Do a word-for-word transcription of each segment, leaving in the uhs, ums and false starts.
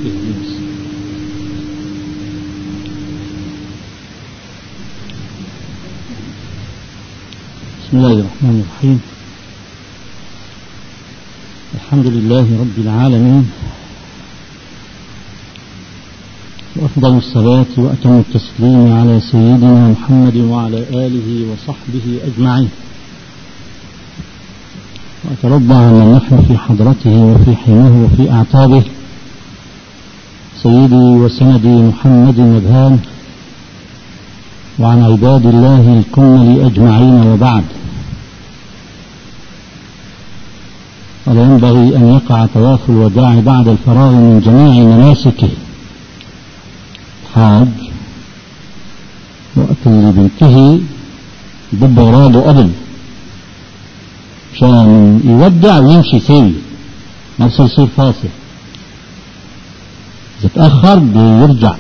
بسم الله الرحمن الرحيم. الحمد لله رب العالمين، وأفضل الصلاة وأتم التسليم على سيدنا محمد وعلى آله وصحبه أجمعين. وأترضى عن نحن في حضرته وفي حينه وفي أعتابه سيدي وسندي محمد النبهان، وعن عباد الله الكمل أجمعين، وبعد. ولا ينبغي أن يقع طواف الوداع بعد الفراغ من جميع مناسكه. حاج وقت اللي بينتهي بده راضه قبل عشان يودع ويمشي سوي، ما بصير يصير فاصل. إذا تأخر بيرجع.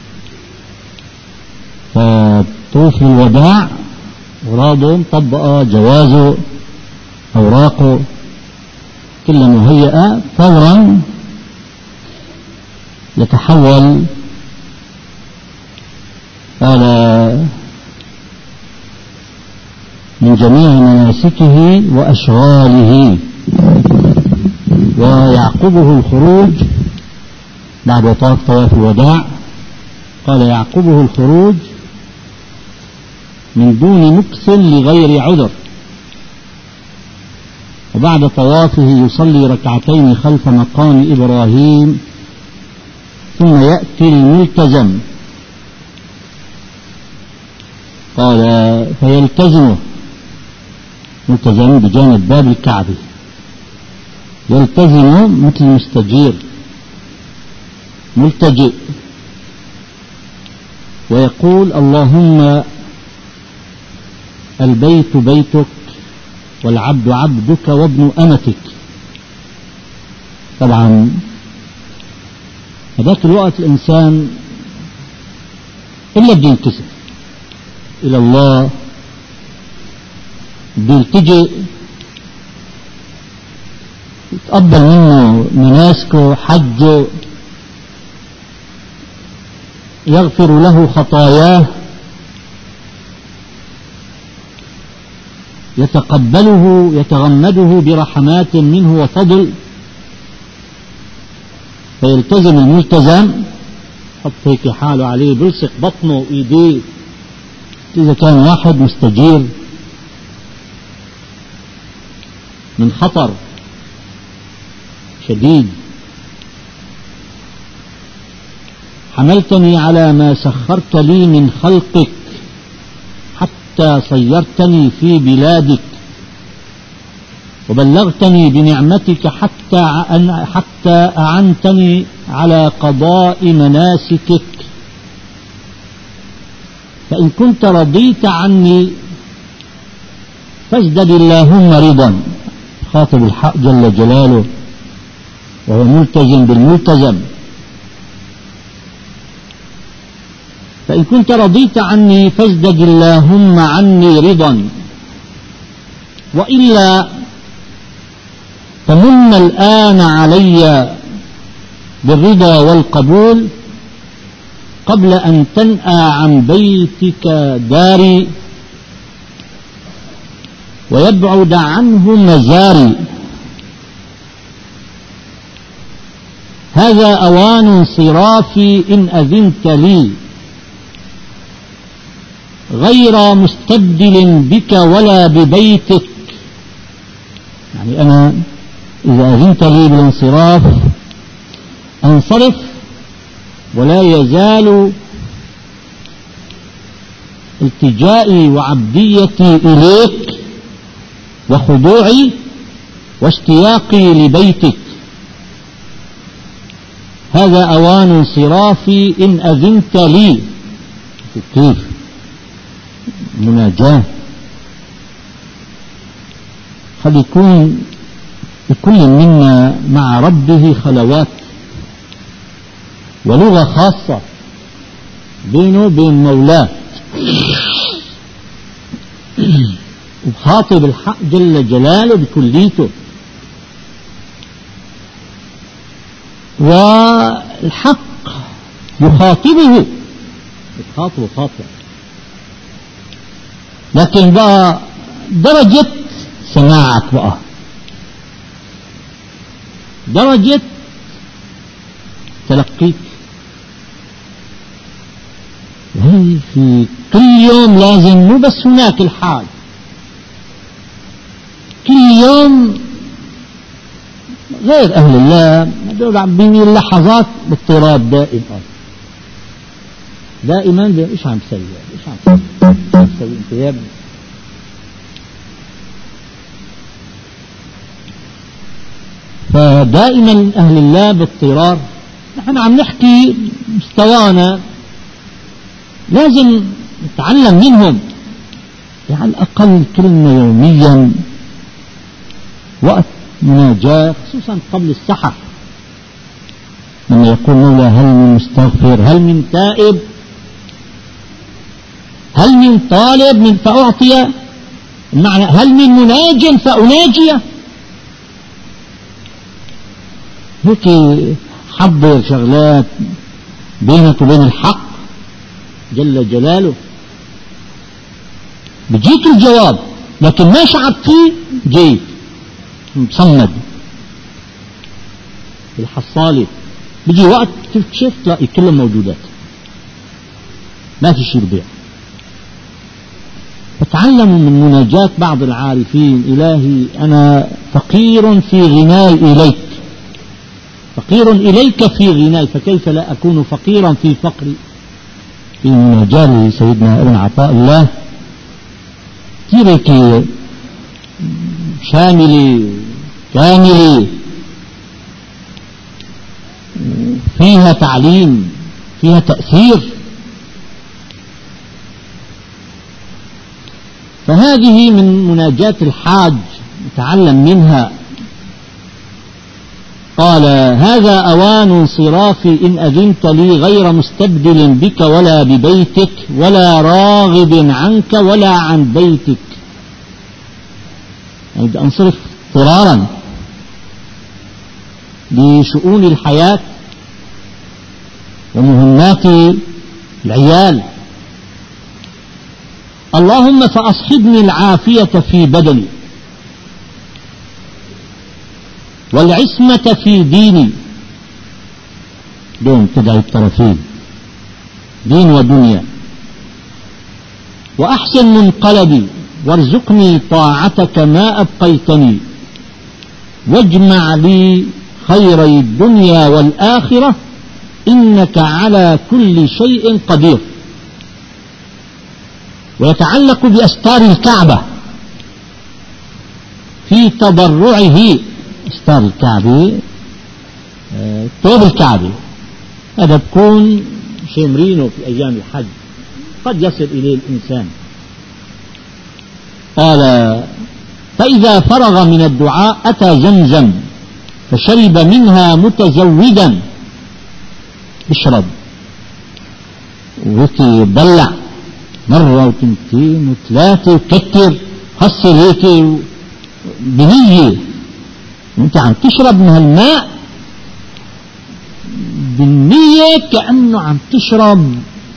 فطوف الوداع وراضه مطبقة، جوازه، أوراقه كلها مهيئة، فورا يتحول على من جميع مناسكه وأشغاله، ويعقبه الخروج بعد طواف طواف الوداع. قال يعقبه الخروج من دون مكث لغير عذر، وبعد طوافه يصلي ركعتين خلف مقام إبراهيم، ثم يأتي الملتزم. قال فيلتزمه، ملتزم بجانب باب الكعبة، يلتزم مثل مستجير ملتجئ، ويقول اللهم البيت بيتك والعبد عبدك وابن أمتك. طبعا هذاك الوقت الإنسان إلا بده ينكسر إلى الله، بيلتجئ، يتقبل منه مناسكه، حجه، يغفر له خطاياه، يتقبله، يتغمده برحمات منه وفضل. فيلتزم الملتزم، حط هيك حاله عليه، بلصق بطنه وإيديه. إذا كان واحد مستجير من خطر شديد، حملتني على ما سخرت لي من خلقك حتى صيرتني في بلادك، وبلغتني بنعمتك حتى حتى أعنتني على قضاء مناسكك. فإن كنت رضيت عني فازدد اللهم رضا. خاطب الحق جل جلاله وهو ملتزم بالملتزم. فإن كنت رضيت عني فازدد اللهم عني رضا، وإلا فمن الآن علي بالرضا والقبول قبل أن تنأى عن بيتك داري ويبعد عنه مزاري. هذا أوان انصرافي إن أذنت لي، غير مستبدل بك ولا ببيتك. يعني أنا إذا أذنت لي بالانصراف أنصرف، ولا يزال التجائي وعبديتي إليك وخضوعي واشتياقي لبيتك. هذا أوان انصرافي إن أذنت لي. كيف مناجاة؟ قد يكون لكل منا مع ربه خلوات ولغة خاصة بينه وبين مولاه، وخاطب الحق جل جلاله بكليته. الحق يخاطبه يخاطبه خاطئ، لكن بقى درجة سماعك بقى، درجة تلقيك. هي في كل يوم لازم، مو بس هناك الحال، كل يوم غير أهل الله هذول عم بيجي لحظات باضطراب دائم دائما. ايش عم تسوي؟ ايش عم تسوي انت يا ابني؟ فدائما أهل الله باضطرار. نحن عم نحكي مستوانا لازم نتعلم منهم، يعني على الأقل كلمة يوميا، وقت مناجاة، خصوصا قبل السحر لما يقول مولى هل من مستغفر، هل من تائب، هل من طالب من فأعطي، المعنى هل من مناج فأناجي. هيك حضر شغلات بينك وبين الحق جل جلاله، بجيك الجواب لكن ما شعرت فيه، جيت مصمد الحصالة، بيجي وقت تكتشف تلاقي كلها موجودات، ما في شيء بضيع. فتعلموا من مناجاة بعض العارفين: إلهي أنا فقير في غناي إليك، فقير إليك في غناي، فكيف لا أكون فقيرا في فقري. في مناجاة سيدنا ابن عطاء الله كثير شاملة كاملة، فيها تعليم، فيها تأثير. فهذه من مناجاة الحاج نتعلم منها. قال: هذا أوان انصرافي إن أذنت لي، غير مستبدل بك ولا ببيتك، ولا راغب عنك ولا عن بيتك. يعني بدي أنصرف اضطرارا لشؤون الحياة ومهمات العيال. اللهم فأصحبني العافية في بدني، والعصمة في ديني، دون تدعي الطرفين دين ودنيا، وأحسن منقلبي، وارزقني طاعتك ما أبقيتني، واجمع لي خيري الدنيا والآخرة، إنك على كل شيء قدير. ويتعلق بأستار الكعبة في تضرعه. أستار الكعبة طوب الكعبة هذا بكون شمرينه في أيام الحج، قد يصل إليه الإنسان. قال: فإذا فرغ من الدعاء أتى زمزم فشرب منها متزودا، اشرب وهيك بلع مرة وتنتين وثلاثة وكتر، حصل هيك بنية وانت عم تشرب من هالماء بالنية كأنه عم تشرب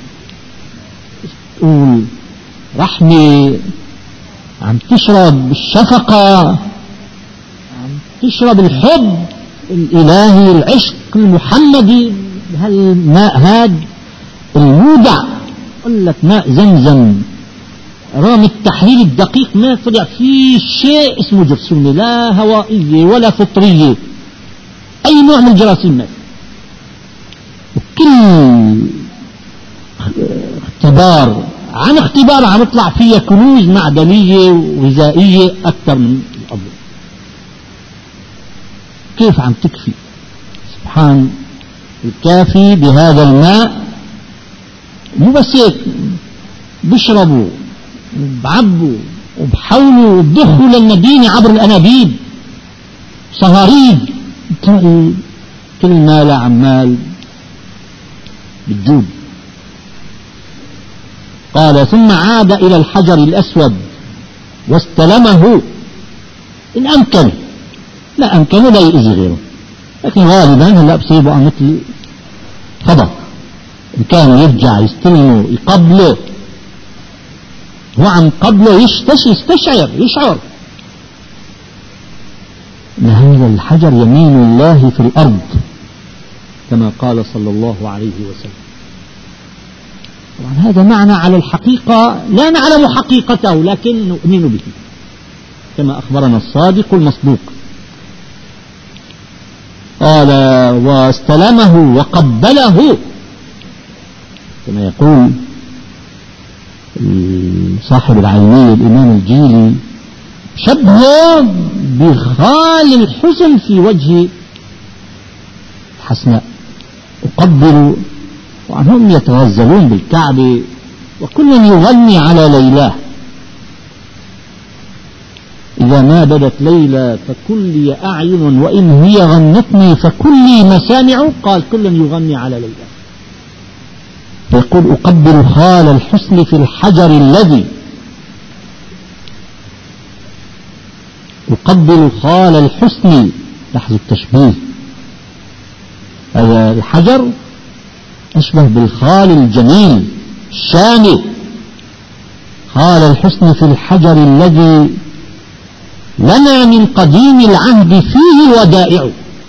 تقول رحمة، عم تشرب الشفقة، عم تشرب الحب الإلهي، العشق المحمدي. هالماء هاد المودع، قل لك ماء زمزم رغم التحليل الدقيق ما طلع فيه شيء اسمه جرثومة، لا هوائية ولا فطرية، أي نوع من الجراثيم ما. وكل اختبار عن اختبار عم يطلع فيها كنوز معدنية وغذائية أكثر من الأرض. كيف عم تكفي سبحان الكافي بهذا الماء. مو بس هيك، بيشربوا وبعبوا وبحولوا وبدخلوا للمدينة عبر الأنابيب صهاريج، تلاقي كل مال عمال بالجود. قال: ثم عاد إلى الحجر الأسود واستلمه إن أمكن، لا أمكن لا يؤذي غيره، لكن غالبا هلا بصيبوا مثل خبر إن كان يرجع يستلمه يقبله هو عم قبله يشتش يستشعر يشعر أن هذا الحجر يمين الله في الأرض كما قال صلى الله عليه وسلم. طبعا هذا معنى على الحقيقة لا نعلم حقيقته لكن نؤمن به كما أخبرنا الصادق المصدوق. قال واستلمه وقبله كما يقول صاحب العينية الإمام الجيلي شبهه بخال الحزن في وجه حسناء أقبل. وعنهم يتغزلون بالكعبة وكل يغني على ليلاه إذا ما بدت ليلى فكلي أعين وإن هي غنتني فكلي مسامع. قال كل يغني على ليلى. يقول أقبل خال الحسن في الحجر الذي أقبل خال الحسن. لاحظوا التشبيه هذا الحجر أشبه بالخال الجميل الشامل. خال الحسن في الحجر الذي لنا من قديم العهد فيه ودائع.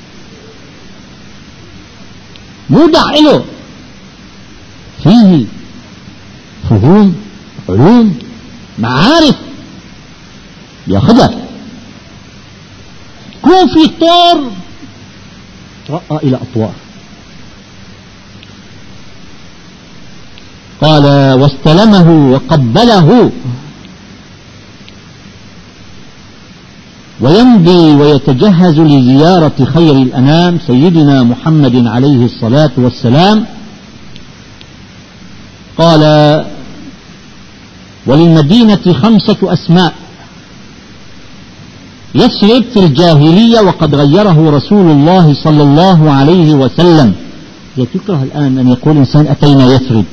مودع له فيه فهوم علوم معارف ياخذها. كون في طور رأى إلى أطوار. قال واستلمه وقبله ويمضي ويتجهز لزيارة خير الأنام سيدنا محمد عليه الصلاة والسلام. قال وللمدينة خمسة أسماء. يثرب في الجاهلية وقد غيره رسول الله صلى الله عليه وسلم. يتكره الآن أن يقول إنسان أتينا يثرب،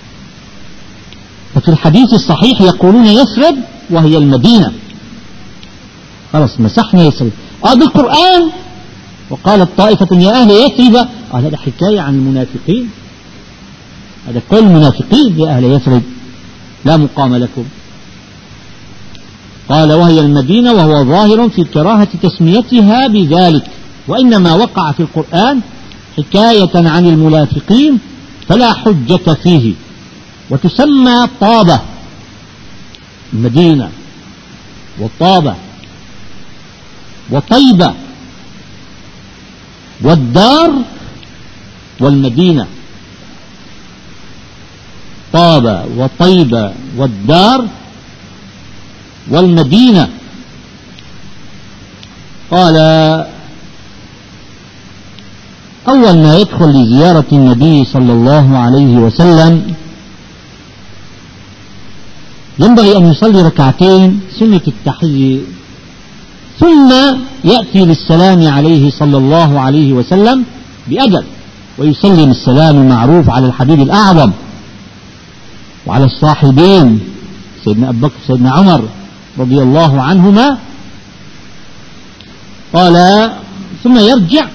وفي الحديث الصحيح يقولون يثرب وهي المدينة. خلاص مسحنا يثرب. آه بالقرآن وقالت طائفة يا أهل يثرب. آه هذا حكاية عن المنافقين. هذا كل المنافقين يا أهل يثرب لا مقام لكم. قال وهي المدينة وهو ظاهر في كراهة تسميتها بذلك وإنما وقع في القرآن حكاية عن المنافقين فلا حجة فيه. وتسمى طابة المدينة وطابة وطيبة والدار والمدينة. طابة وطيبة والدار والمدينة. قال أول ما يدخل لزيارة النبي صلى الله عليه وسلم ينبغي أن يصلي ركعتين سنة التحية ثم يأتي للسلام عليه صلى الله عليه وسلم بأدب ويسلم السلام المعروف على الحبيب الأعظم وعلى الصاحبين سيدنا أبو بكر سيدنا عمر رضي الله عنهما. قال ثم يرجع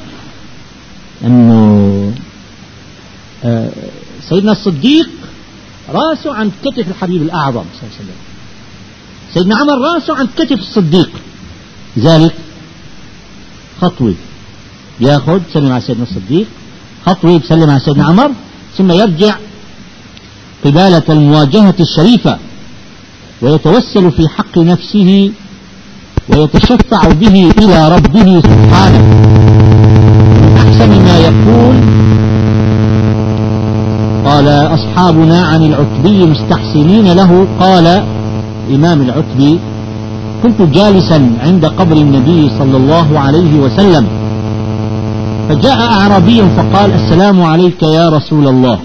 أنه سيدنا الصديق راسه عند كتف الحبيب الأعظم صلى الله عليه وسلم. سيدنا عمر راسه عند كتف الصديق ذلك خطوة ياخذ سلم على سيدنا الصديق خطوة بسلم على سيدنا عمر ثم يرجع قبالة المواجهة الشريفة ويتوسل في حق نفسه ويتشفع به إلى ربه سبحانه. من أحسن ما يقول قال أصحابنا عن العتبي مستحسنين له. قال إمام العتبي كنت جالسا عند قبر النبي صلى الله عليه وسلم فجاء أعرابي فقال السلام عليك يا رسول الله.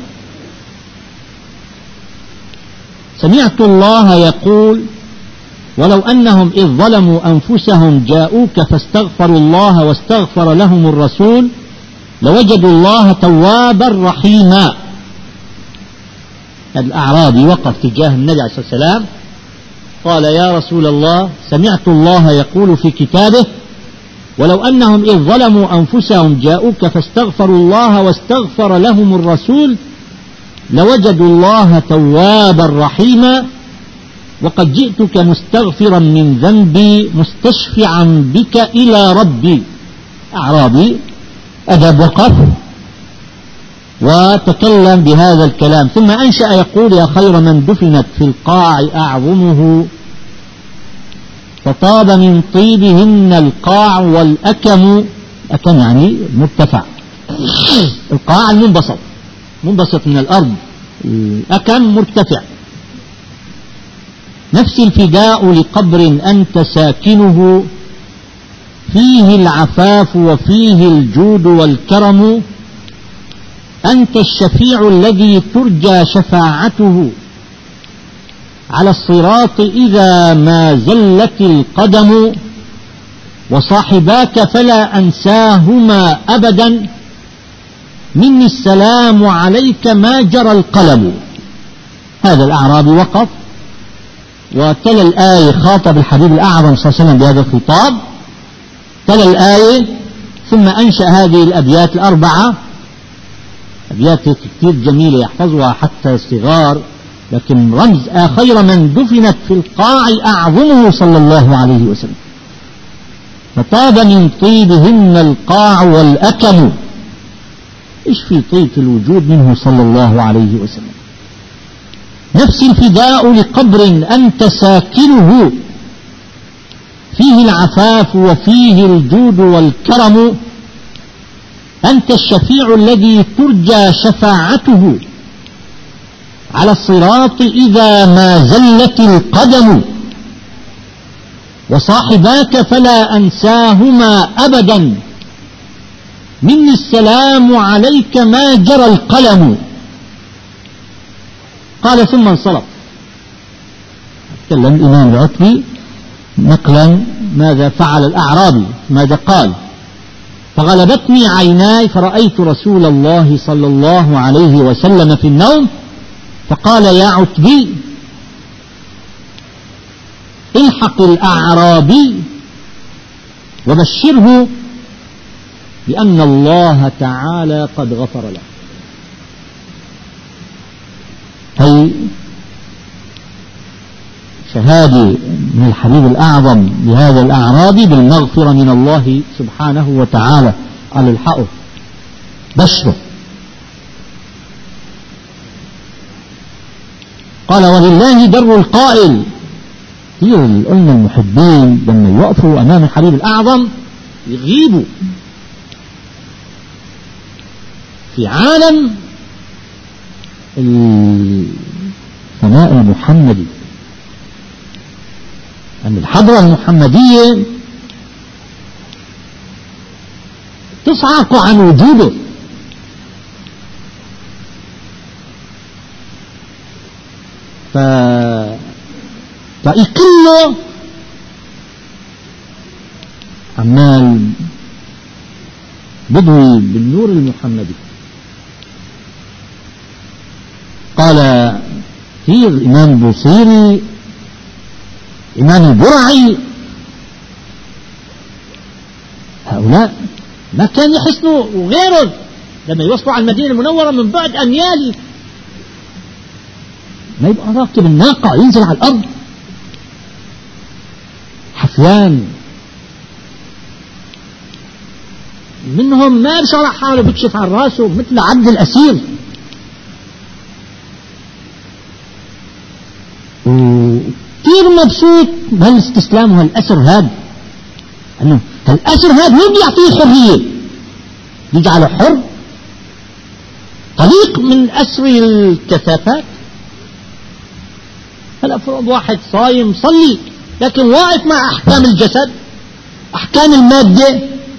سمعت الله يقول ولو أنهم إذ ظلموا أنفسهم جاءوك فاستغفروا الله واستغفر لهم الرسول لوجدوا الله توابا رحيما. الأعرابي وقف تجاه النبي عليه الصلاة والسلام قال يا رسول الله سمعت الله يقول في كتابه ولو أنهم إذ ظلموا أنفسهم جاءوك فاستغفروا الله واستغفر لهم الرسول لوجدوا الله توابا رحيما وقد جئتك مستغفرا من ذنبي مستشفعا بك إلى ربي. أعرابي أدب وقف وتكلم بهذا الكلام، ثم أنشأ يقول: يا خير من دفنت في القاع أعظمه فطاب من طيبهن القاع والأكم. أكم يعني مرتفع، القاع المنبسط منبسط من الأرض، الأكم مرتفع. نفسي الفداء لقبر أنت ساكنه فيه العفاف وفيه الجود والكرم أنت الشفيع الذي ترجى شفاعته على الصراط إذا ما زلت القدم وصاحباك فلا أنساهما أبدا مني السلام عليك ما جرى القلم. هذا الأعرابي وقف وتلا الآية، خاطب الحبيب الأعظم صلى الله عليه وسلم بهذا الخطاب، تلا الآية ثم أنشأ هذه الأبيات الأربعة، أبيات كثير جميلة يحفظها حتى الصغار، لكن رمز: خير من دفنت في القاع أعظمه صلى الله عليه وسلم فطاب من طيبهن القاع والأكم. إيش في طيب في الوجود منه صلى الله عليه وسلم. نفسي الفداء لقبر أنت ساكنه فيه العفاف وفيه الجود والكرم أنت الشفيع الذي ترجى شفاعته على الصراط إذا ما زلت القدم وصاحباك فلا أنساهما أبدا مني السلام عليك ما جرى القلم. قال ثم انصرف. تكلم الإمام العتبي نقلا ماذا فعل الأعرابي، ماذا قال: فغلبتني عيناي فرأيت رسول الله صلى الله عليه وسلم في النوم فقال: يا عتبي الحق الأعرابي وبشره بأن الله تعالى قد غفر له. هي شهادة من الحبيب الأعظم لهذا الأعرابي بالمغفرة من الله سبحانه وتعالى. قال: الحقه بشره. قال: ولله در القائل. كثير قلنا المحبين لما يوقفوا أمام الحبيب الأعظم يغيبوا في عالم الفناء المحمدي، أن الحضرة المحمدية تصعق عن وجوده، ف... فيقل عمال بدوي بالنور المحمدي. قال فيه الإمام البوصيري، إمام البرعي، هؤلاء ما كان يحسنوا وغيره لما يوصلوا على المدينة المنورة من بعد أميال ما يبقى راكب الناقة ينزل على الأرض حفيان. منهم ما بشرع حاله بيكشف عن راسه مثل عبد الأسير. وكثير مبسوط بهالاستسلام وهالأسر هذا، أنه هالأسر هذا مين بيعطيه حرية؟ يجعله حر طليق من أسر الكثافات. هلا فرض واحد صايم صلي لكن واقف مع أحكام الجسد، أحكام المادة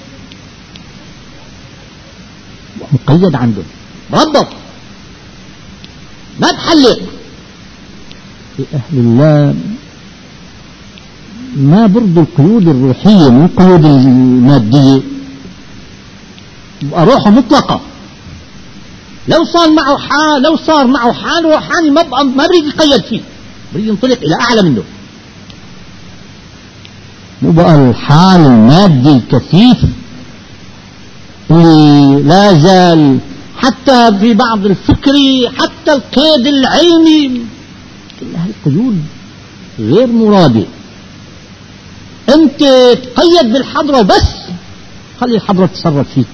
مقيد عنده، مربط ما تحلق. في أهل الله ما برضو القيود الروحية من القيود المادية، روحه مطلقة. لو صار معه حال لو صار معه حال روحاني ما ما بريد يقيد فيه، بريد ينطلق إلى أعلى منه. وبقى الحال المادي الكثيف اللي لا زال حتى في بعض الفكري، حتى القيد العلمي، كل هالقيود غير مرادة. انت تقيد بالحضرة بس، خلي الحضرة تتصرف فيك.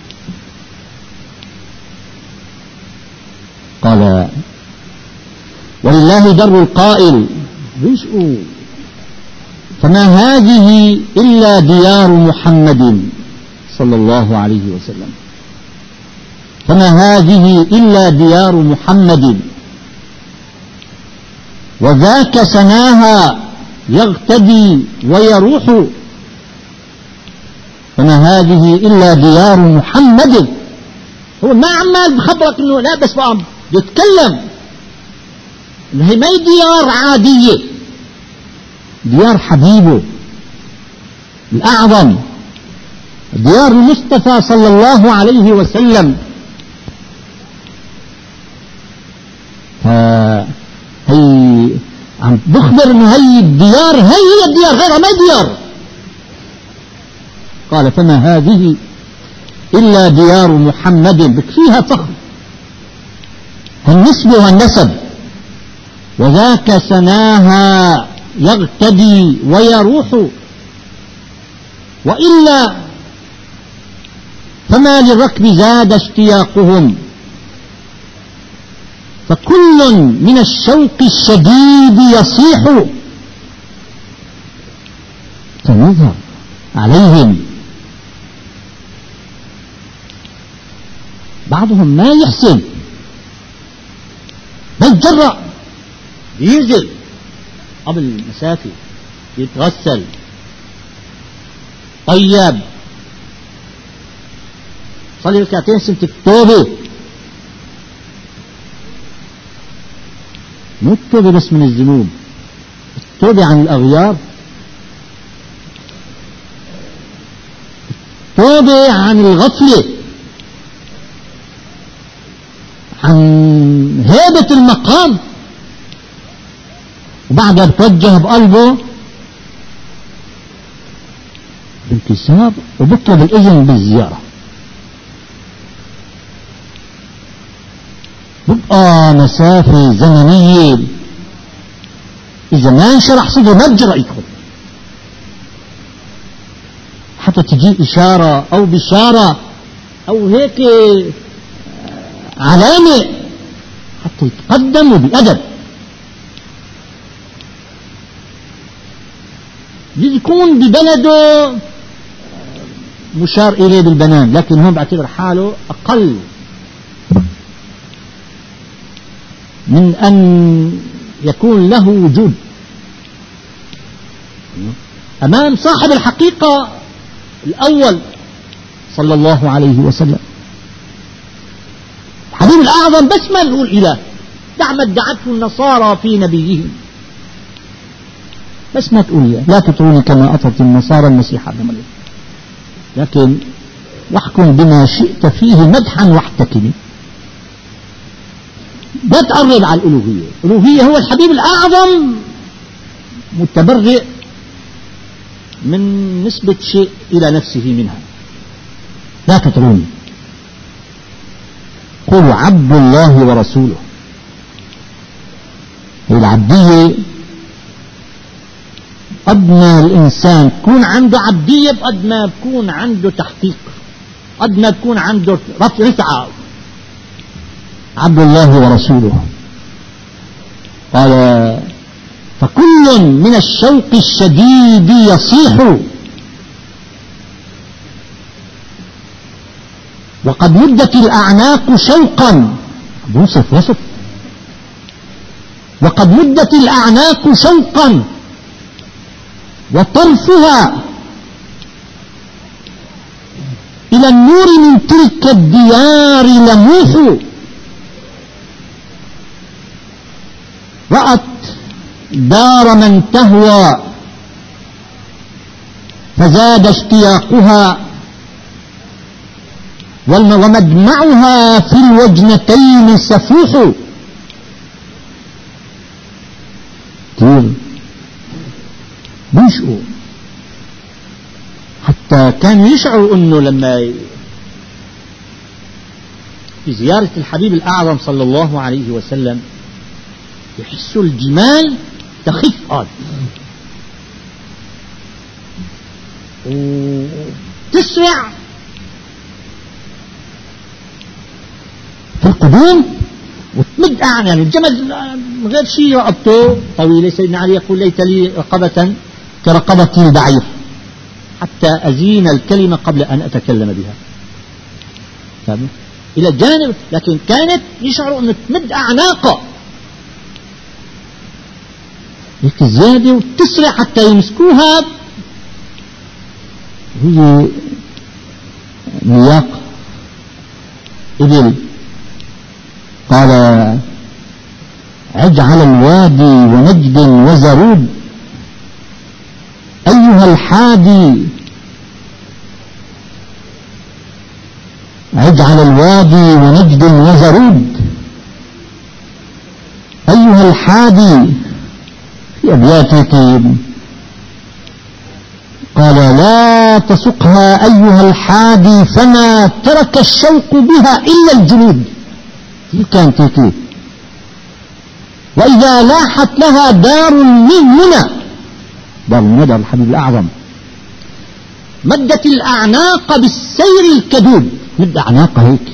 قال ولله در القائل رزقه فما هذه إلا ديار محمد صلى الله عليه وسلم، فما هذه إلا ديار محمد وذاك سناها يغتدي ويروح، فما هذه إلا ديار محمد. هو ما عمال بخبرك انه لا بس بقى يتكلم، هي ما هي ديار عادية، ديار حبيبه الأعظم، ديار المصطفى صلى الله عليه وسلم. هي عم بخبر انه هي الديار، هي هي الديار، غيرها ما ديار. قال فما هذه إلا ديار محمد، بكفيها فخر النسب والنسب. وذاك سناها يغتدي ويروح، وإلا فما للركب زاد اشتياقهم، فكل من الشوق الشديد يصيح. فنظر عليهم بعضهم ما يحسن، ما يتجرأ ينزل قبل المسافة يتغسل طيب صلي ركعتين سنة التوبة، مو التوبة بس من الذنوب، التوبة عن الأغيار، التوبة عن الغفلة، عن هيبة المقام، وبعدها بتوجه بقلبه بانكسار وبطلب الإذن بالزيارة. بقى مسافة زمنية إذا ما انشرح صدره ما بجرأ يدخل، حتى تجي إشارة أو بشارة أو هيك علامة حتى يتقدموا بأدب. يكون ببلده مشار إليه بالبنان، لكن هون بعتبر حاله أقل من أن يكون له وجود أمام صاحب الحقيقة الأول صلى الله عليه وسلم، حبيب الأعظم. بس ما نقول إله، دع ما ادعته النصارى في نبيهم، بس ما تقول إله. لا تطروني كما أطرت النصارى المسيح ابن مريم، لكن واحكم بما شئت فيه مدحا واحتكمي. لا تقرب على الألوهية، الألوهية هو الحبيب الأعظم متبرئ من نسبة شيء إلى نفسه منها. لا تطروني، قولوا عبد الله ورسوله. هي العبدية قد ما الإنسان يكون عنده عبدية قد ما يكون عنده تحقيق، قد ما يكون عنده رفع رفعة. عبد الله ورسوله. قال فكل من الشوق الشديد يصيح، وقد مدت الأعناق شوقا، وصف وصف وقد مدت الأعناق شوقا وطرفها إلى النور من تلك الديار لموح. رأت دار من تهوى فزاد اشتياقها، ومدمعها في الوجنتين سفوح. كثير بيشقوا كانوا يشعروا أنه لما في زيارة الحبيب الأعظم صلى الله عليه وسلم يحسوا الجمال تخف آه وتسرع في القدوم وتمد أعلى. يعني الجمل من غير شيء رقبته طويلة. سيدنا علي يقول ليت لي رقبة كرقبة البعير حتى أزين الكلمة قبل أن أتكلم بها. فهم؟ إلى الجانب. لكن كانت يشعروا أن تمد أعناقه هيك زيادة وتسرع حتى يمسكوها. هي مياق إبل. قال عج على الوادي ونجد وزرود أيها الحادي عج على الوادي ونجد وزرود أيها الحادي في أبياتك. قال لا تسقها أيها الحادي فما ترك الشوق بها إلا الجنود. كانت تيكي وإذا لاحت لها دار من منى دار المنى الحبيب الأعظم مدت الأعناق بالسير الكدود. مد أعناق هيك.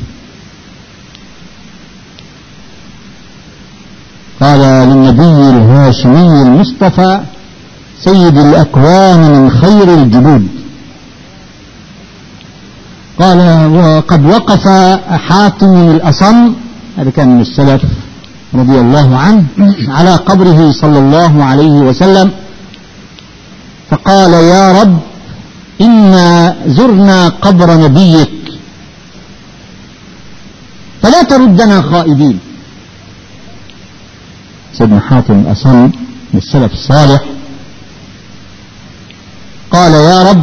قال للنبي الهاشمي المصطفى سيد الأكوان من خير الجدود. قال وقد وقف حاتم الأصم هذا كان من السلف رضي الله عنه على قبره صلى الله عليه وسلم فقال يا رب إنا زرنا قبر نبيك فلا تردنا خائبين. سيدنا حاتم الأصم من السلف الصالح قال يا رب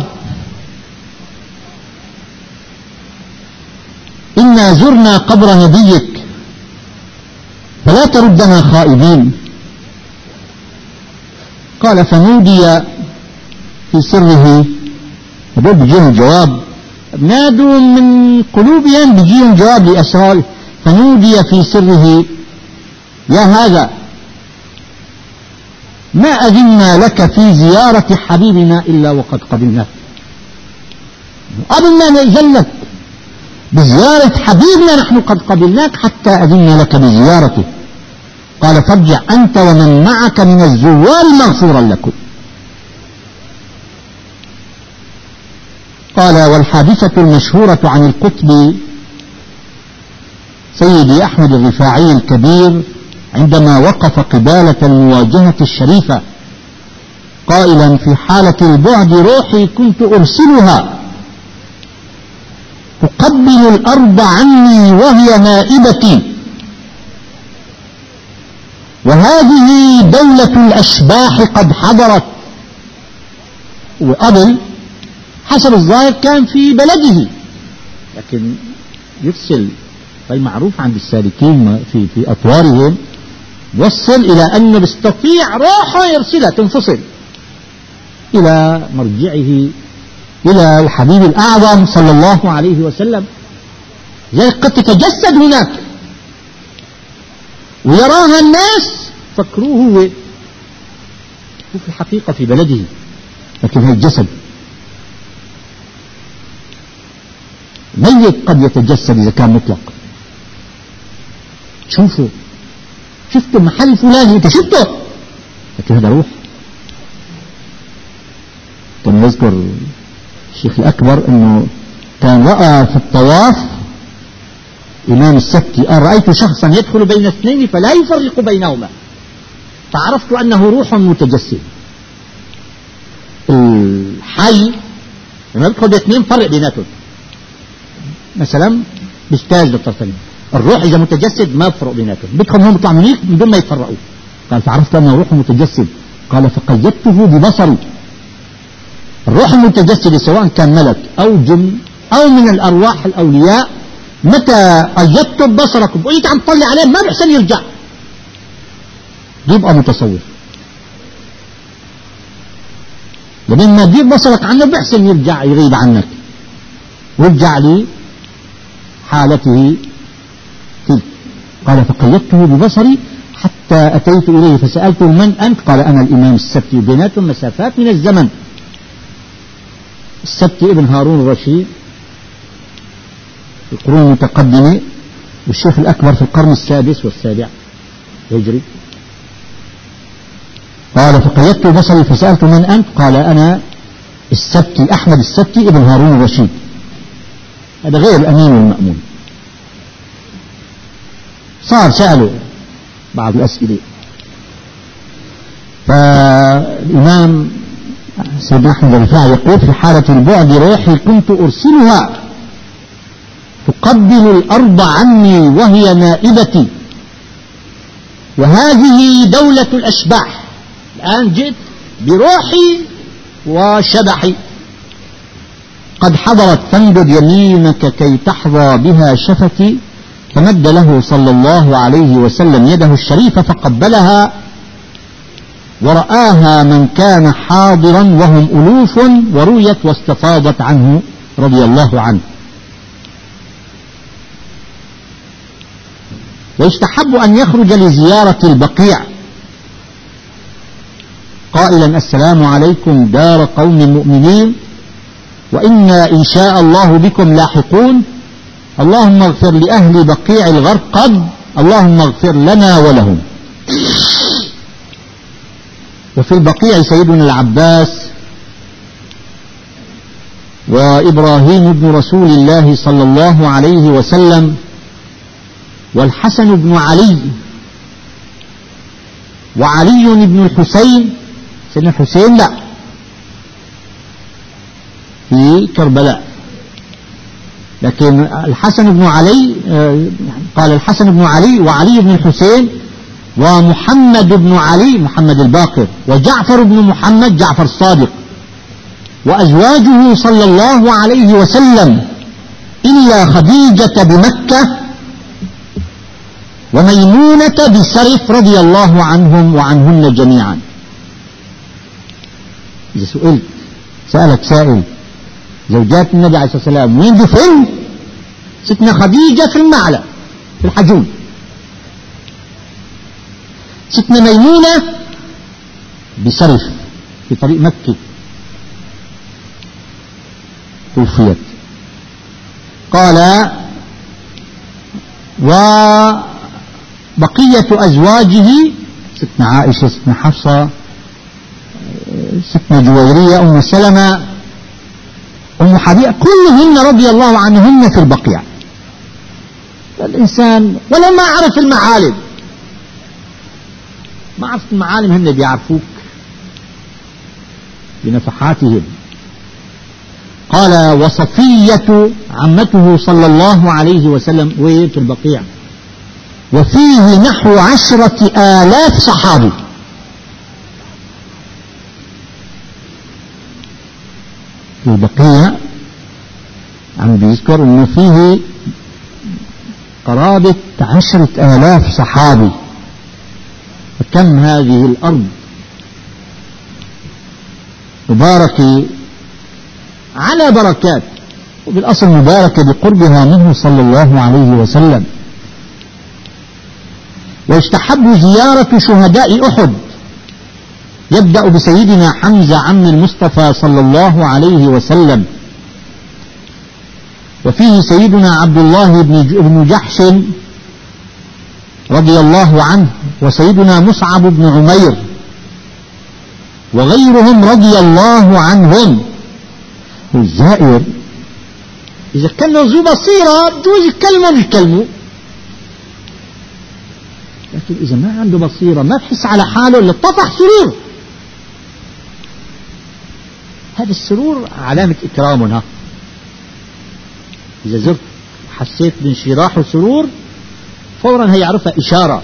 إنا زرنا قبر نبيك فلا تردنا خائبين. قال فنودي في سره هذول بيجيهم جواب نادوا من قلوبهم بيجيهم جواب لأسرار. فنودي في سره يا هذا ما أذنا لك في زيارة حبيبنا إلا وقد قبلناك. قبل ما نأذن لك بزيارة حبيبنا نحن قد قبلناك حتى أذنا لك بزيارته. قال فارجع أنت ومن معك من الزوار مغفورا لكم. قال والحادثة المشهورة عن القطب سيدي أحمد الرفاعي الكبير عندما وقف قبالة المواجهة الشريفة قائلا في حالة البعد روحي كنت أرسلها تقبل الأرض عني وهي نائبتي وهذه دولة الأشباح قد حضرت. وقبل حسب الظاهر كان في بلده لكن يرسل طيب معروف عند السالكين في في أطوارهم وصل إلى أنه بيستطيع روحه يرسلها تنفصل إلى مرجعه إلى الحبيب الأعظم صلى الله عليه وسلم. زي قد تتجسد هناك ويراها الناس فكروه هو في الحقيقة في بلده لكن هي الجسد ميت قد يتجسد إذا كان مطلق. شوفوا شفتوا محل فلان انت شفته لكن هذا روح. كان يذكر الشيخ الأكبر أنه كان رأى في الطواف إمام السبتي قال رأيت شخصا يدخل بين اثنين فلا يفرق بينهما فعرفت أنه روح متجسد. الحي لما يدخل بين اثنين فرق بيناتهم مثلا بيجتاز بالطرفين. الروح إذا متجسد ما بفرق بيناتهم بيدخل هون بيطلع منيك من دون ما يتفرقوا. قال فعرفت أنه روح متجسد. قال فقيدته ببصري. الروح المتجسد سواء كان ملك أو جن أو من الأرواح الأولياء متى قيدته ببصرك وانت عم تطلع عليه ما بيحسن يرجع يبقى متصور. لما ما تدير بصرك عنه بيحسن يرجع يغيب عنك ويرجع لي حالته تلك. قال فقيدته ببصري حتى أتيت إليه فسألته من أنت؟ قال أنا الإمام السبتي. بيناتهم مسافات من الزمن. السبتي ابن هارون الرشيد في القرون المتقدمة، والشيخ الأكبر في القرن السادس والسابع هجري. قال فقيدت بصري فسألت من أنت؟ قال أنا السبتي أحمد السبتي ابن هارون الرشيد. هذا غير الأمين والمأمون. صار سأله بعض الأسئلة، فالإمام سيدنا أحمد الرفاعي يقول في حالة البعد روحي كنت أرسلها تقبل الأرض عني وهي نائبتي، وهذه دولة الأشباح. الآن جئت بروحي وشبحي، قد حضرت فامدد يمينك كي تحظى بها شفتي. فمد له صلى الله عليه وسلم يده الشريفة فقبلها، ورآها من كان حاضرا وهم ألوف، ورويت واستفاضت عنه رضي الله عنه. ويستحب أن يخرج لزيارة البقيع قائلا السلام عليكم دار قوم مؤمنين وإنا إن شاء الله بكم لاحقون، اللهم اغفر لأهل بقيع الغرقد، اللهم اغفر لنا ولهم. وفي البقيع سيدنا العباس وإبراهيم بن رسول الله صلى الله عليه وسلم والحسن بن علي وعلي بن الحسين. سيدنا الحسين لا في كربلاء، لكن الحسن بن علي قال الحسن بن علي وعلي بن الحسين ومحمد بن علي محمد الباقر وجعفر بن محمد جعفر الصادق وأزواجه صلى الله عليه وسلم إلا خديجة بمكة وميمونة بسرف رضي الله عنهم وعنهن جميعا. إذا سئلت سألك سائل زوجات النبي عليه الصلاة والسلام وين دفن؟ ستنا خديجة في المعلى في الحجون، ستنا ميمونة بسرف في طريق مكة توفيت. قال وبقية أزواجه ستنا عائشة ستنا حفصة ستنا جويرية أم سلمة أم حبيبة كلهن رضي الله عنهن في البقيع. الإنسان ولو ما عرف المعالم، ما عرفت المعالم هن بيعرفوك بنفحاتهم. قال وصفية عمته صلى الله عليه وسلم وين في البقيع، وفيه نحو عشرة آلاف صحابي. في البقيع عم بيذكر انه فيه قرابة عشرة آلاف صحابي. فكم هذه الأرض مباركة على بركات، وبالأصل مباركة بقربها منه صلى الله عليه وسلم. ويستحب زيارة شهداء أحد، يبدأ بسيدنا حمزة عم المصطفى صلى الله عليه وسلم، وفيه سيدنا عبد الله بن جحش رضي الله عنه وسيدنا مصعب بن عمير وغيرهم رضي الله عنهم. والزائر إذا كان ذو بصيرة بجوز يتكلموا بيتكلموا، لكن إذا ما عنده بصيرة ما بحس على حاله إلا طفح سرور. هذا السرور علامة إكرامنا. إذا زرت حسيت بانشراح وسرور فورا هيعرفها إشارة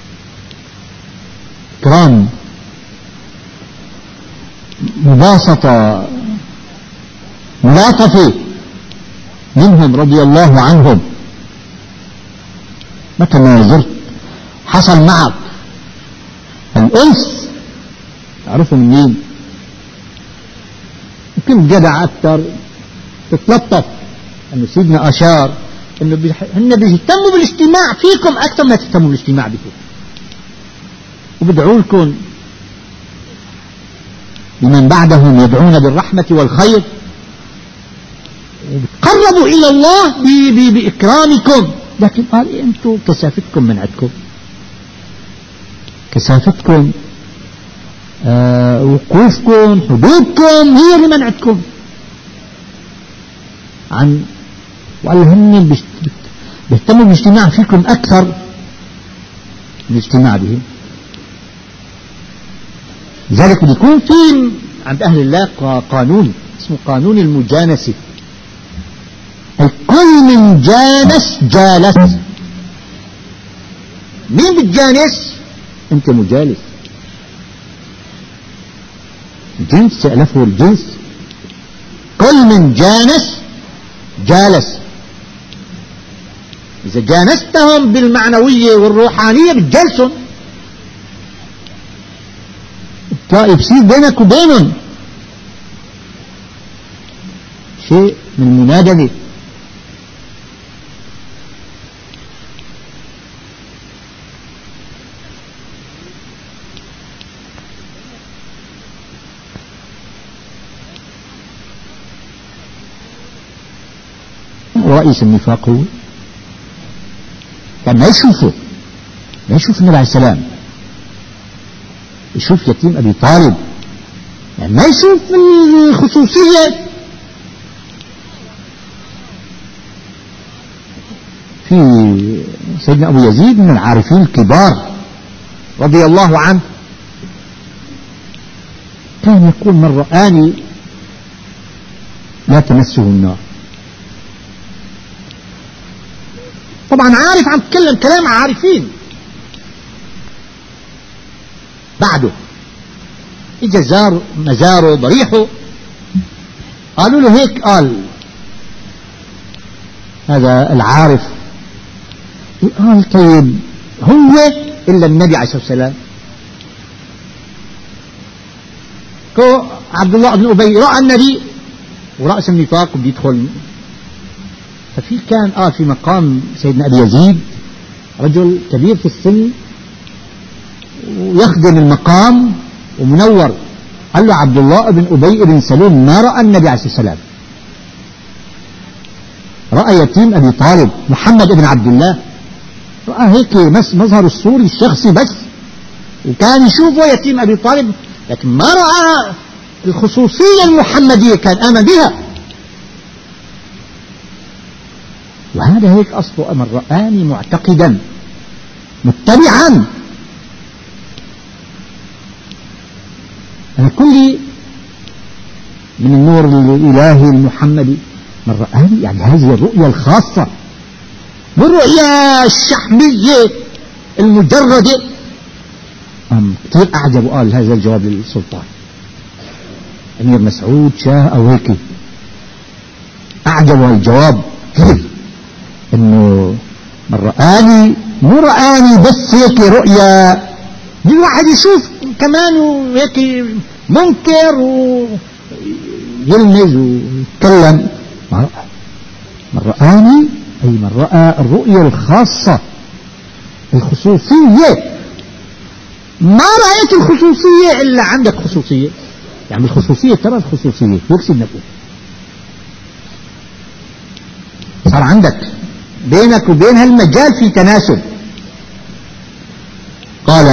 إكرام، مباسطة، ملاطفة منهم رضي الله عنهم. متى ما زرت حصل معك الأنس تعرفوا من مين؟ يمكن جدع أكثر تتلطف أنه سيدنا أشار أنه بيح... هن بيهتموا بالاجتماع فيكم أكثر ما تهتموا بالاجتماع بكم، وبدعوا لكم لمن بعدهم يدعون بالرحمة والخير، وبتقربوا إلى الله ب... ب... بإكرامكم. لكن قال أنتم كثافتكم من عندكم، كثافتكم آه وقوفكم حدودكم هي اللي منعتكم عن، وقال هن بيهتموا بالاجتماع فيكم أكثر من الاجتماع بهم. لذلك بيكون في عند أهل الله قانون اسمه قانون المجانسة. الكل من جانس جالس. مين بتجانس؟ أنت مجالس. جنس ألفه الجنس. كل من جانس جالس. إذا جانستهم بالمعنوية والروحانية بتجلسهم، بتلاقي بصير بينك وبينهم شيء من المنادمة. رئيس النفاق هو كان ما يشوفه، ما يشوف النبي عليه السلام، يشوف يتيم أبي طالب، يعني ما يشوف الخصوصية. في سيدنا أبو يزيد من العارفين الكبار رضي الله عنه كان يقول من رآني لا تمسه النار. طبعا عارف عم تكلم كلام عارفين. بعده اجا زار مزاره ضريحه، قالوا له هيك، قال هذا العارف، قال طيب هو الا النبي عليه الصلاه والسلام؟ كو عبد الله بن ابي راى النبي ورأس النفاق بيدخل. ففي كان آه في مقام سيدنا أبي يزيد رجل كبير في السن ويخدم المقام ومنور، قال له عبد الله بن أبي بن سلول ما رأى النبي عليه الصلاة والسلام، رأى يتيم أبي طالب محمد بن عبد الله، رأى هيك مظهر الصوري الشخصي بس، وكان يشوفه يتيم أبي طالب، لكن ما رأى الخصوصية المحمدية، كان آمن بها. وهذا هيك أصله، من رآني معتقدا متبعا. أنا كلي من النور الإلهي المحمدي، من رآني يعني هذه الرؤية الخاصة، والرؤية الشحمية المجردة. أم كثير أعجب وقال هذا الجواب للسلطان أمير مسعود شاه أو هيك، أعجب الجواب كثير، إنه من رآني مو رآني بس هيك رؤية، دي واحد يشوف كمان وهيك منكر ويلمز ويتكلم. من رآني أي من رأى الرؤية الخاصة الخصوصية. ما رأيت الخصوصية إلا عندك خصوصية، يعني الخصوصية ترى الخصوصية يقصد نقول صار عندك بينك وبين هالمجال في تناسب. قال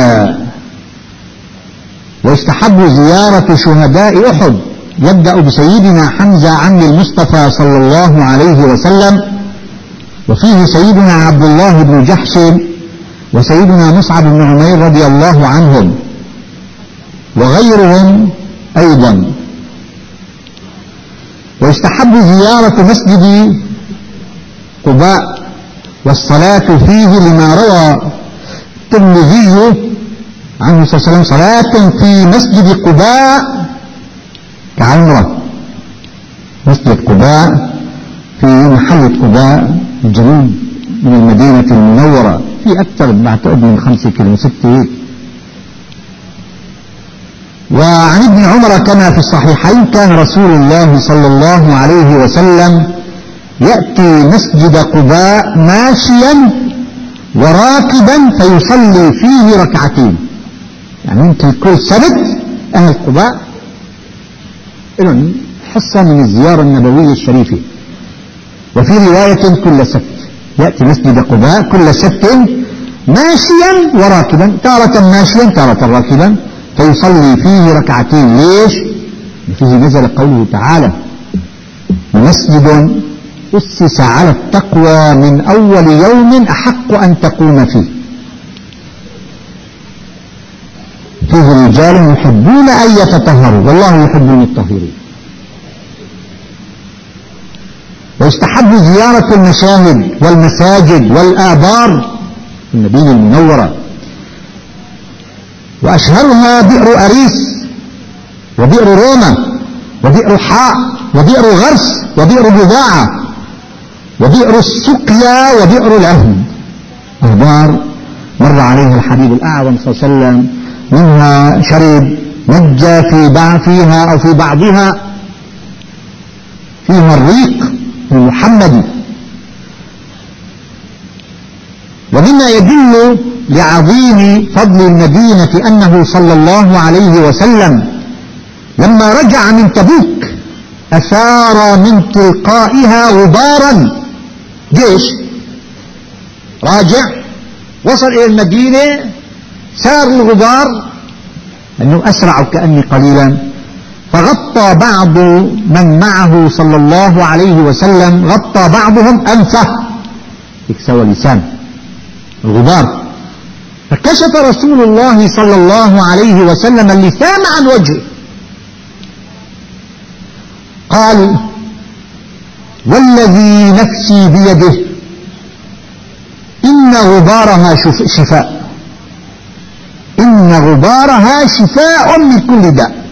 ويستحب زيارة شهداء أحد، يبدأ بسيدنا حمزة عم المصطفى صلى الله عليه وسلم، وفيه سيدنا عبد الله بن جحش وسيدنا مصعب بن عمير رضي الله عنهم وغيرهم أيضا. ويستحب زيارة مسجد قباء والصلاة فيه لما روى الترمذي عنه صلى الله عليه وسلم صلاة في مسجد قباء كعمرة. مسجد قباء في محل قباء الجنوب من المدينة المنورة، في أكثر بعتقد من خمسة كيلو ستة. وعن ابن عمر كما في الصحيحين كان رسول الله صلى الله عليه وسلم يأتي مسجد قباء ماشيا وراكبا فيصلي فيه ركعتين. يعني يمكن كل سبت أهل قباء لهم حصة من الزيارة النبوية الشريفة. وفي رواية كل سبت يأتي مسجد قباء كل سبت ماشيا وراكبا، تارة ماشيا تارة راكبا، فيصلي فيه ركعتين. ليش؟ فيه نزل قوله تعالى: مسجد أسس على التقوى من أول يوم أحق أن تقوم فيه فيه رجال يحبون أن يتطهروا والله يحب المطهرين. ويستحب زيارة المشاهد والمساجد والآبار في المدينة المنورة، وأشهرها بئر أريس وبئر روما وبئر حاء وبئر غرس وبئر بضاعة وبئر السقيا وبئر العهد. أخبار مر عليها الحبيب الأعظم صلى الله عليه وسلم، منها شرب نجى في بعض فيها أو في بعضها فيها الريق المحمدي. ومما يدل لعظيم فضل المدينة أنه صلى الله عليه وسلم لما رجع من تبوك أثار من تلقائها غبارا. جيش راجع وصل إلى المدينة، سار الغبار أنه أسرع كأني قليلا، فغطى بعض من معه صلى الله عليه وسلم، غطى بعضهم أنفه يكسوى لسان الغبار، فكشف رسول الله صلى الله عليه وسلم اللسان عن وجهه، قال: والذي نفسي بيده إن غبارها شفاء، إن غبارها شفاء من كل داء.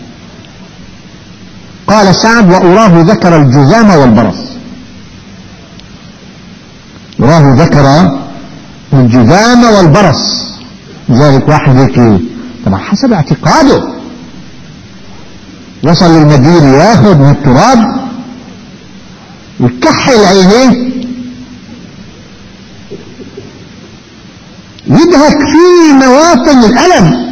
قال سعد: وأراه ذكر الجذام والبرص. أراه ذكر الجذام والبرص، لذلك واحد هيك طبعا حسب اعتقاده وصل للمدينة ياخذ من التراب ويكحل عينيه يدهك في مواطن الألم،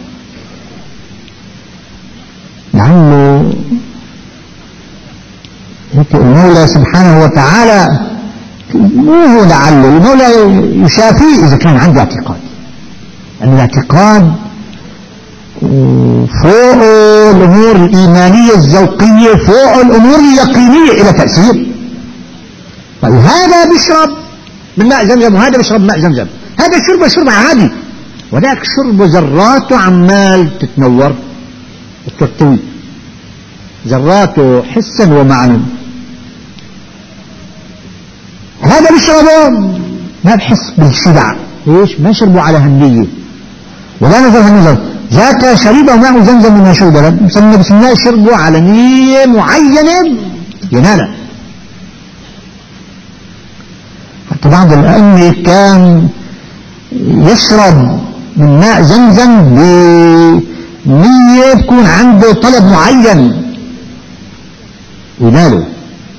لعله هيك المولى سبحانه وتعالى مو هو لعله المولى يشافيه إذا كان عنده اعتقاد، لأن الاعتقاد فوق الأمور الإيمانية الذوقية، فوق الأمور اليقينية إلى تأثير. طيب هذا بيشرب من ماء زمزم وهذا بيشرب ماء زمزم، هذا شربه شرب عادي وذاك شربه ذراته عمال تتنور وترتوي، ذراته حسا ومعنى. هذا بيشربه ما بحس بالشبع، ليش؟ ما شربوا على هنية ولا نزل هالنزل، ذاك شربه ماء زمزم من شربه مسمى بسم الله، شربوا على نية معينة ينالها. حتى بعض الأئمة كان يشرب من ماء زمزم بنية يكون عنده طلب معين يناله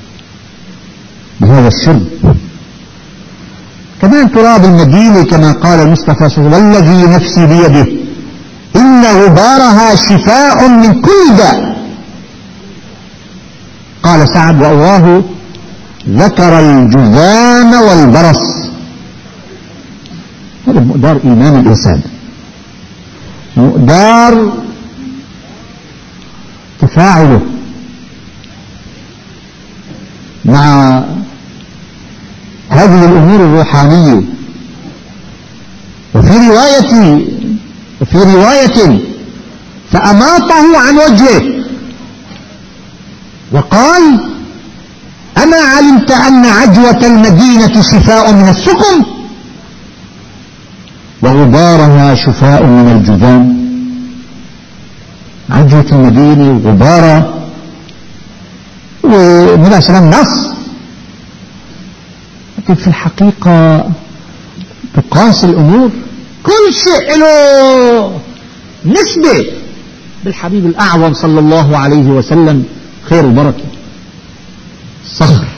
بهذا الشرب. كمان تراب المدينة كما قال المصطفى صلى الله عليه وسلم: والذي نفسي بيده إن غبارها شفاء من كل داء. قال سعد: وأراه ذكر الجذام والبرص. هذا مقدار إيمان الإنسان، مقدار تفاعله مع هذه الأمور الروحانية. وفي رواية وفي رواية فأماطه عن وجهه وقال: أما علمت أن عجوة المدينة شفاء من السقم وغبارها شفاء من الجذام؟ عجوة المدينة وغبارها، ومن سلام نص، لكن في الحقيقة تقاس الأمور، كل شيء له نسبة، بالحبيب الأعظم صلى الله عليه وسلم خير البركة. الصخر،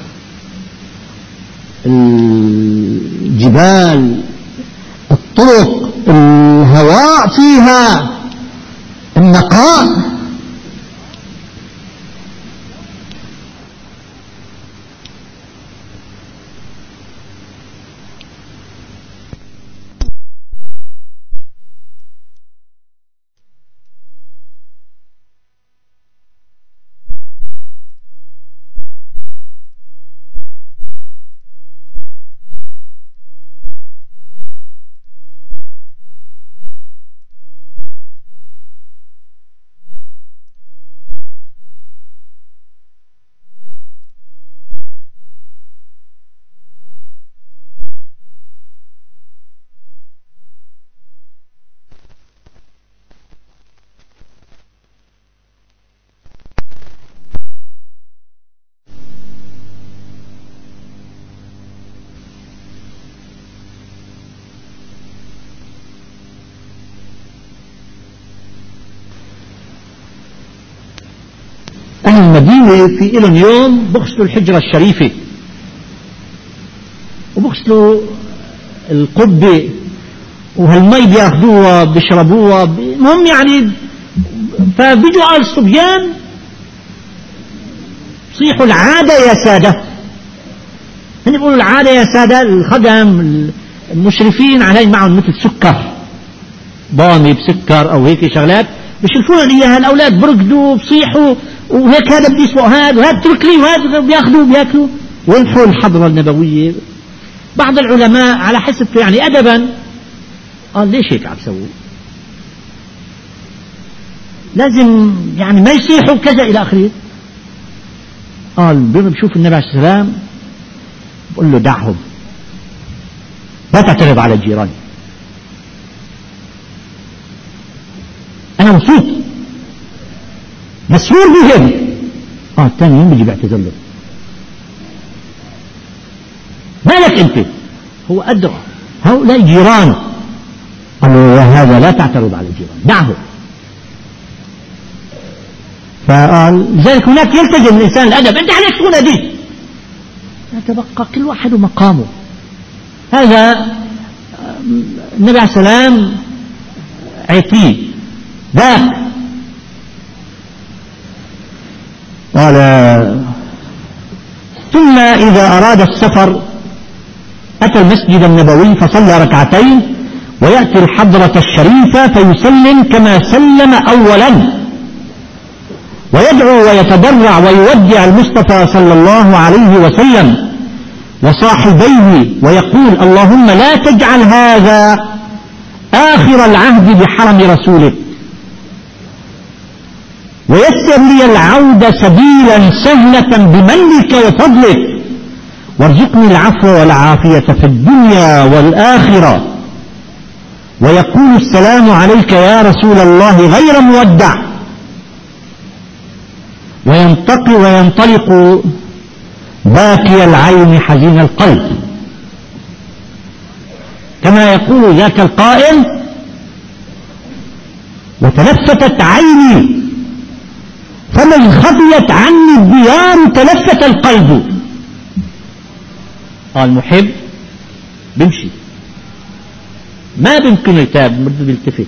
الجبال، الطرق، الهواء فيها، النقاء. أهل المدينة في إلهم يوم بغسلوا الحجرة الشريفة وبغسلوا القبة وهالمي بياخذوها بيشربوها، المهم يعني. فبيجوا على الصبيان بصيحوا العادة يا سادة، هن بيقولوا العادة يا سادة. الخدم المشرفين علي معهم مثل سكر، ضامي بسكر أو هيك شغلات بيشرفون إياها. الأولاد برقدوا بصيحوا وهيك، هذا بده يسوق هذا وهذا تركلي وهذا بياخذوا بياكلوا وينحوا الحضرة النبوية. بعض العلماء على حسب يعني أدبا قال ليش هيك عم تسووا؟ لازم يعني ما يصيحوا كذا إلى آخره. قال بشوف النبي عليه السلام بقول له دعهم، لا تعترض على الجيران، أنا مبسوط مسرور بهم. اه الثاني يوم بيجي بيعتذر له، مالك انت؟ هو أدرى هؤلاء جيران. قال له وهذا لا تعترض على الجيران، دعه. فقال لذلك هناك يلتزم الإنسان الأدب. أنت عليك تكون أديب، يتبقى كل واحد مقامه. هذا النبي عليه السلام عطيه ذاك. قال ثم إذا أراد السفر أتى المسجد النبوي فصلى ركعتين ويأتي الحضرة الشريفة فيسلم كما سلم أولا ويدعو ويتضرع ويودع المصطفى صلى الله عليه وسلم وصاحبيه ويقول اللهم لا تجعل هذا آخر العهد بحرم رسولك، ويسر لي العودة سبيلا سهلة بمنك وفضلك، وارزقني العفو والعافية في الدنيا والآخرة. ويقول السلام عليك يا رسول الله غير مودع، وينطق وينطلق باكي العين حزين القلب، كما يقول ذاك القائل وتلفتت عيني فمن خفيت عني الديار تلفت القلب. قال المحب بمشي ما بيمكن يتاب، بده بيلتفت.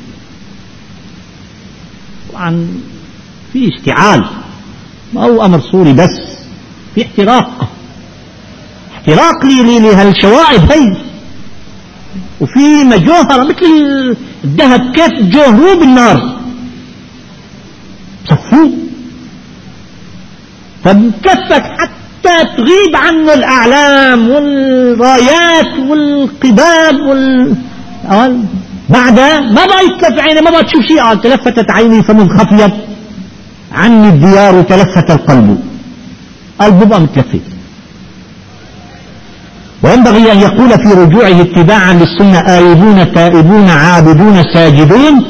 طبعا في اشتعال، ما هو أمر صوري بس، في احتراق احتراق لهالشوائب هي، وفي مجوهرة مثل الذهب كيف جوهروه بالنار صفوه، فمكفت حتى تغيب عنه الأعلام والرايات والقباب وال بعدها ما بقى يتلف عيني، ما بقى تشوف شيء. قال تلفتت عيني فمن خفيت عني الديار تلفت القلب، قلبه بقى متلفت. وينبغي أن يقول في رجوعه اتباعا للسنة آيبون تائبون عابدون ساجدون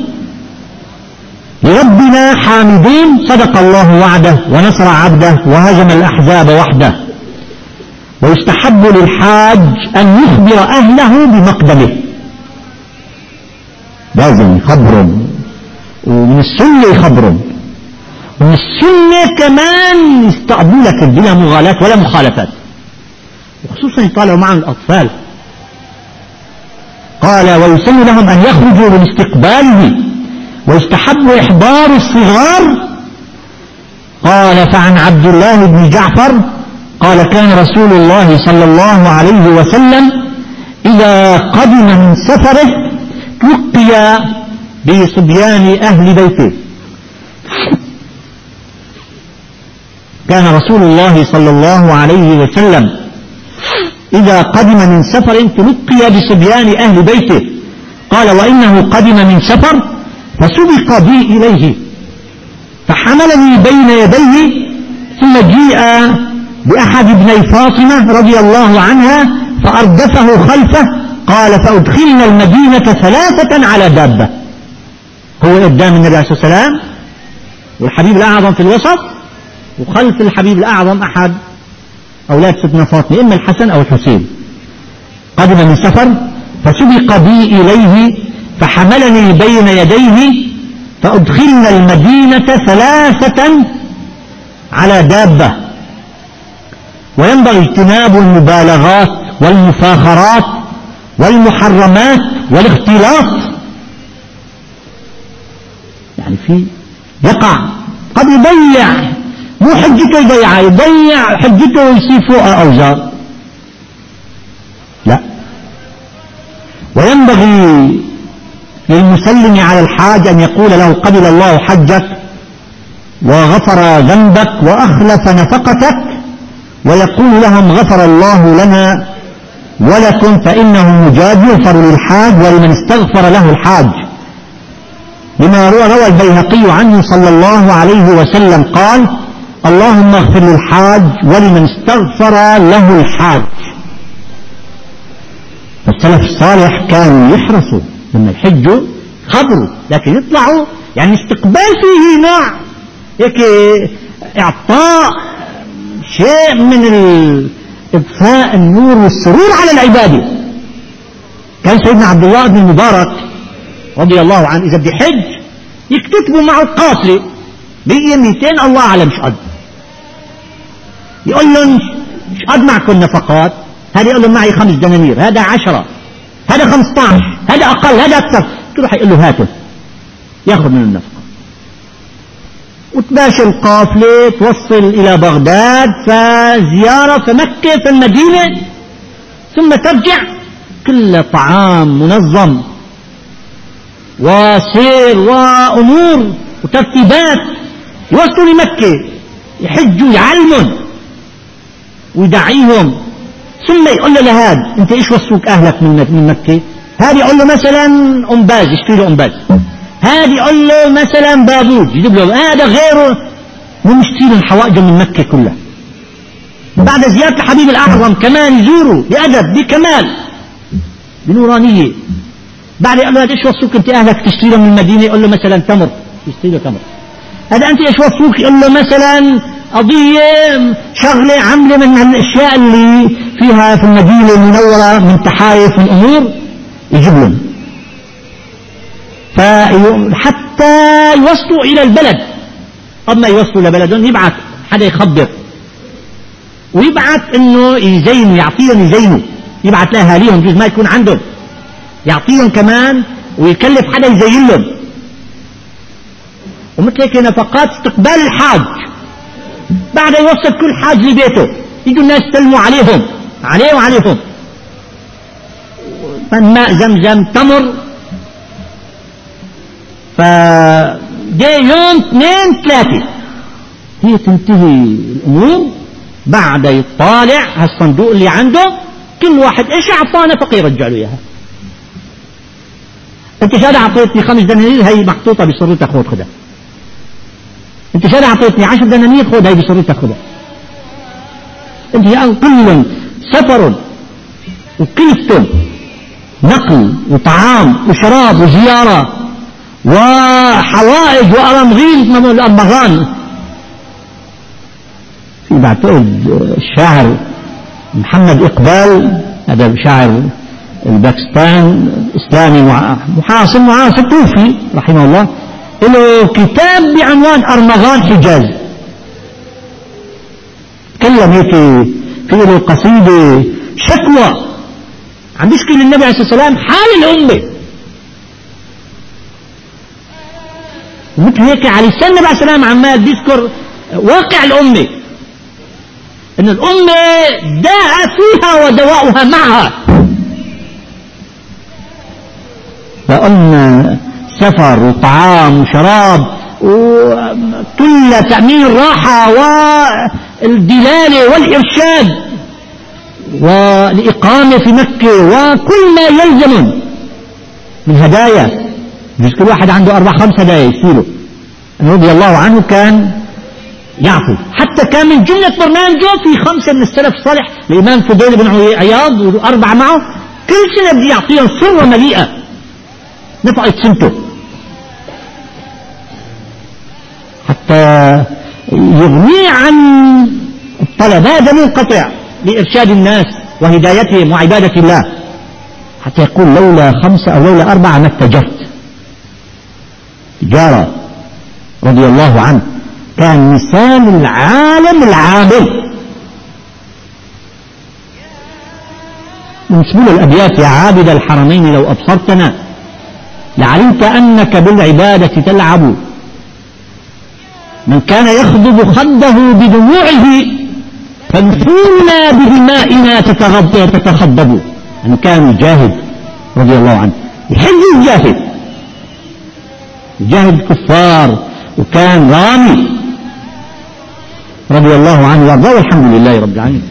لربنا حامدين، صدق الله وعده ونصر عبده وهزم الأحزاب وحده. ويستحب للحاج أن يخبر أهله بمقدمه، لازم يخبرهم ومن السنة يخبرهم، ومن السنة كمان يستقبلوا لك بلا مغالاة ولا مخالفات، وخصوصا يطالعوا معهم الأطفال. قال ويسن لهم أن يخرجوا من استقباله ويستحب إحضار الصغار. قال فعن عبد الله بن جعفر قال كان رسول الله صلى الله عليه وسلم إذا قدم من سفره تلقي بصبيان أهل بيته. كان رسول الله صلى الله عليه وسلم إذا قدم من سفر تلقي بصبيان أهل بيته. قال وإنه قدم من سفر فسبق بي إليه فحملني بين يديه ثم جيء بأحد ابني فاطمة رضي الله عنها فأردفه خلفه. قال فأدخلنا المدينة ثلاثة على دابة، هو قدام النبي عليه الصلاة والسلام والحبيب الأعظم في الوسط، وخلف الحبيب الأعظم أحد أولاد ستنا فاطمة إما الحسن أو الحسين. قدم من سفر فسبق بي إليه فحملني بين يديه فأدخلنا المدينة ثلاثة على دابة. وينبغي اجتناب المبالغات والمفاخرات والمحرمات والاختلاط. يعني في يقع قد يضيع، مو حجته يضيعها، يضيع حجته ويصير فوقها أوزار. لا، وينبغي للمسلم على الحاج أن يقول له قبل الله حجك وغفر ذنبك وأخلف نفقتك، ويقول لهم غفر الله لنا ولكم فإنه مجاد يغفر للحاج ولمن استغفر له الحاج، لما روى البيهقي عنه صلى الله عليه وسلم قال اللهم اغفر للحاج ولمن استغفر له الحاج. فالسلف الصالح كانوا يحرصوا لما يحجوا خبروا، لكن يطلعوا يعني استقبال فيه نوع هيك اعطاء شيء من اضفاء النور والسرور على العباده. كان سيدنا عبد الله بن المبارك رضي الله عنه اذا بده يحج يكتتبوا معه القافله مية ميتين الله اعلم مش قد، يقول لهم مش قد معكم نفقات، هذا يقول لهم معي خمس دنانير، هذا عشرة، هذا خمسة عشر، هذا اقل، هذا اكثر، تروح يقول له هاته ياخذ من النفقه. وتماشي القافله توصل الى بغداد، فزياره في مكه في المدينه، ثم ترجع كل طعام منظم وسير وامور وترتيبات، يوصلوا لمكه يحجوا يعلمون ويدعيهم. ثم يقول له لهاد انت ايش وصوك اهلك من من مكه؟ هذا يقول له مثلا أنباز، يشتري له أنباز. هذا يقول له مثلا بابوج، يجيب له. هذا غيره مو مشتري له الحوائج من مكه كلها. بعد زياره الحبيب الاعظم كمان يزوروا بادب بكمال بنورانيه. بعد يقول له ايش وصوك انت اهلك تشتري له من المدينه؟ يقول له مثلا تمر، يشتري له تمر. هذا انت ايش وصوك؟ يقول له مثلا قضية شغلة عملة من الأشياء اللي فيها في المدينة المنورة من تحايف من أمور، يجيب لهم فحتى يوصلوا إلى البلد. أما يوصلوا لبلدهم يبعث حدا يخبر ويبعث إنه يزينوا، يعطيهم يزينوا، يبعث لأهاليهم جزء ما يكون عندهم، يعطيهم كمان ويكلف حدا يزين لهم. ومثل هيك نفقات استقبال الحاج، بعد يوصل كل حاج لبيته يجوا الناس يسلموا عليهم عليه وعليهم، ماء زمزم تمر. فجاء يوم اثنين ثلاثة هي تنتهي الأمور، بعد يطالع هالصندوق اللي عنده كل واحد ايش اعطانا فقير رجع له اياها. انت شاد اعطيتني خمس دنانير هي محطوطة بسرتك خذ خذها، انت شاد اعطيتني عشر دنانير خذ هي بسرتك خذها. انت كل سفر وكلفة نقل وطعام وشراب وزيارة وحوائج وأرمغيل الأرمغان. في بعتقد الشاعر محمد إقبال، هذا شاعر الباكستان إسلامي محاصر معاصر توفي رحمه الله، له كتاب بعنوان أرمغان حجاز، تكلم هيك في له قصيدة شكوى عم بيشكي للنبي عليه الصلاة والسلام حال الأمة، ومثل هيك على لسان النبي عليه الصلاة والسلام عمال بيذكر واقع الأمة، إن الأمة داء فيها ودواؤها معها، لأن سفر وطعام وشراب وكل تأمين الراحة والدلالة والإرشاد والإقامة في مكة وكل ما يلزم من هدايا. مش كل واحد عنده أربع خمس هدايا يصيره. رضي الله عنه كان يعفو، حتى كان من جملة برنامجه في خمسة من السلف الصالح، الإمام فضيل بن عياض وأربعة معه، كل سنة بدي يعطيهم صرة مليئة نفعت سنته حتى يغني عن الطلبات المنقطع لإرشاد الناس وهدايتهم وعبادة الله، حتى يقول لولا خمسة أو لولا أربعة ما اتجرت. تجارة رضي الله عنه كان مثال العالم العامل. من سبل الأبيات: يا عابد الحرمين لو أبصرتنا لعلمت أنك بالعبادة تلعب، من كان يخضب خده بدموعه فنفونا بدمائنا تتخضب. يعني كان يجاهد رضي الله عنه، يحب يجاهد، يجاهد الكفار، وكان رامي رضي الله عنه وارضاه، والحمد لله رب العالمين.